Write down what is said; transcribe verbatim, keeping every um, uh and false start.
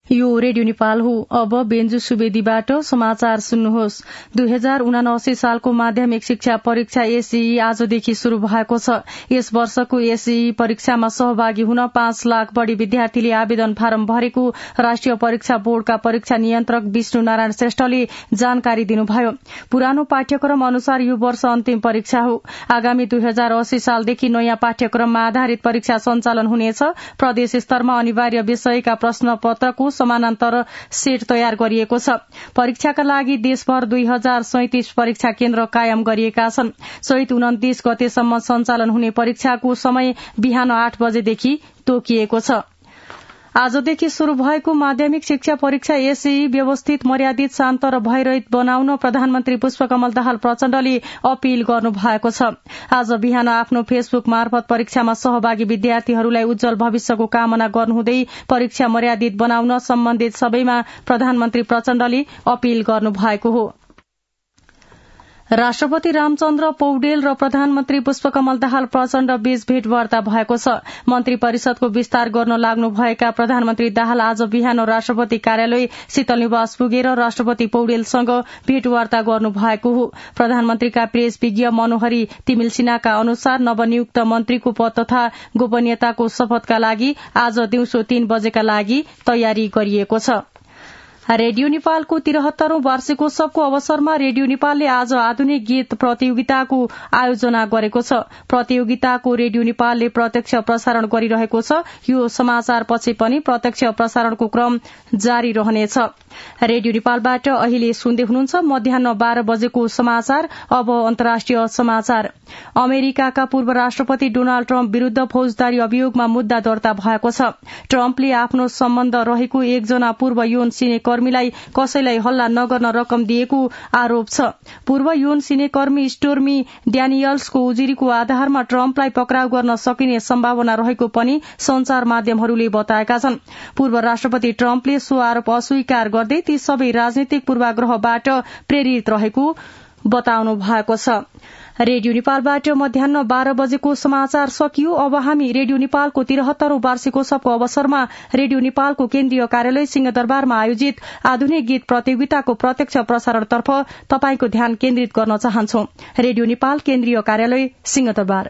यो रेडियो नेपाल हो। अब बेन्जु सुवेदीबाट समाचार सुन्नुहोस्। दुई हजार उनासी सालको माध्यमिक शिक्षा परीक्षा एसईई आजदेखि शुरू भएको छ। यस वर्षको एसईई परीक्षामा सहभागी हुन पाँच लाख बढ़ी विद्यार्थीले आवेदन फारम भरेको राष्ट्रिय परीक्षा बोर्डका परीक्षा नियन्त्रक विष्णु नारायण श्रेष्ठले जानकारी दिनुभयो। पुरानो पाठ्यक्रम अनुसार यो वर्ष अन्तिम परीक्षा हो। आगामी दुई हजार अस्सी सालदेखि नयाँ पाठ्यक्रममा आधारित परीक्षा सञ्चालन हुनेछ। प्रदेश स्तरमा अनिवार्य विषयका प्रश्न पत्रको समानान्तर सेट तयार गरिएको छ। परीक्षाका लागि देशभर दुई हजार सैतिस परीक्षा केन्द्र कायम गरिएका छन्। चैत उन्तीस गतेसम्म सञ्चालन हुने परीक्षाको समय बिहान आठ बजेदेखि तोकिएको छ। आजदेखि शुरू भएको माध्यमिक शिक्षा परीक्षा एसईई व्यवस्थित, मर्यादित, शान्त र भयरहित बनाउन प्रधानमन्त्री पुष्पकमल दाहाल प्रचण्डले अपील गर्नु भएको छ। आज बिहान आफ्नो फेसबुक मार्फत परीक्षामा सहभागी विद्यार्थीहरूलाई उज्जवल भविष्यको कामना गर्नुहुँदै परीक्षा मर्यादित बनाउन सम्बन्धित सबैमा प्रधानमन्त्री प्रचण्डले अपील गर्नु भएको हो। राष्ट्रपति रामचन्द्र पौडेल र प्रधानमन्त्री पुष्पकमल दाहाल प्रचण्ड बीच भेटवार्ता भएको छ। मन्त्री परिषदको विस्तार गर्न लाग्नुभएका प्रधानमन्त्री दाहाल आज बिहान राष्ट्रपति कार्यालय शीतलनिवास पुगेर राष्ट्रपति पौडेलसँग भेटवार्ता गर्नु भएको हो। प्रधानमन्त्रीका प्रेस विज्ञ मनोहरी तिमिल सिन्हाका अनुसार नवनियुक्त मन्त्रीको पद तथा गोपनीयताको शपथका लागि आज दिउँसो तीन बजेका लागि तयारी गरिएको छ। रेडियो नेपालको तिरहत्तरौं वार्षिकोत्सवको अवसरमा रेडियो नेपालले आज आधुनिक गीत प्रतियोगिताको आयोजना गरेको छ। प्रतियोगिताको रेडियो नेपालले प्रत्यक्ष प्रसारण गरिरहेको छ। यो समाचारपछि पनि प्रत्यक्ष प्रसारणको क्रम जारी रहनेछ। रेडियो नेपालबाट अहिले सुन्दै हुनुहुन्छ मध्याह बाह्र बजेको समाचार। अब अन्तर्राष्ट्रिय समाचार। अमेरिकाका पूर्व राष्ट्रपति डोनाल्ड ट्रम्प विरूद्ध फौजदारी अभियोगमा मुद्दा दर्ता भएको छ। ट्रम्पले आफ्नो सम्बन्ध रहेको एकजना पूर्व यौन सिनेकर्मीलाई कसैलाई हल्ला नगर्न रकम दिएको आरोप छ। पूर्व यौन सिनेकर्मी स्टोर्मी ड्यानियल्सको उजुरीको आधारमा ट्रम्पलाई पक्राउ गर्न सकिने सम्भावना रहेको पनि संचार माध्यमहरूले बताएका छन्। पूर्व राष्ट्रपति ट्रम्पले सो आरोप अस्वीकार गर्दै ती सबै राजनीतिक पूर्वाग्रहबाट प्रेरित रहेको बताउनु भएको छ। रेडियो नेपालबाट मध्याह बाह्र बजेको समाचार सकियो। अब हामी रेडियो नेपालको तिरहत्तरौं वार्षिकोत्सवको अवसरमा रेडियो नेपालको केन्द्रीय कार्यालय सिंहदरबारमा आयोजित आधुनिक गीत प्रतियोगिताको प्रत्यक्ष प्रसारणतर्फ तपाईंको ध्यान केन्द्रित गर्न चाहन्छौ। रेडियो नेपाल केन्द्रीय कार्यालय सिंहदरबार।